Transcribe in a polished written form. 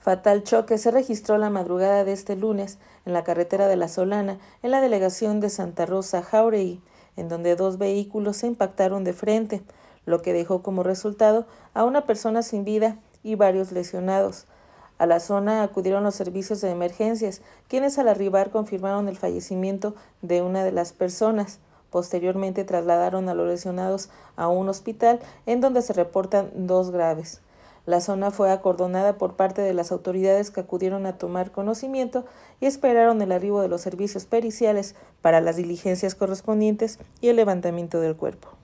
Fatal choque se registró la madrugada de este lunes en la carretera de La Solana, en la delegación de Santa Rosa Jáuregui, en donde dos vehículos se impactaron de frente, lo que dejó como resultado a una persona sin vida y varios lesionados. A la zona acudieron los servicios de emergencias, quienes al arribar confirmaron el fallecimiento de una de las personas. Posteriormente trasladaron a los lesionados a un hospital en donde se reportan dos graves. La zona fue acordonada por parte de las autoridades que acudieron a tomar conocimiento y esperaron el arribo de los servicios periciales para las diligencias correspondientes y el levantamiento del cuerpo.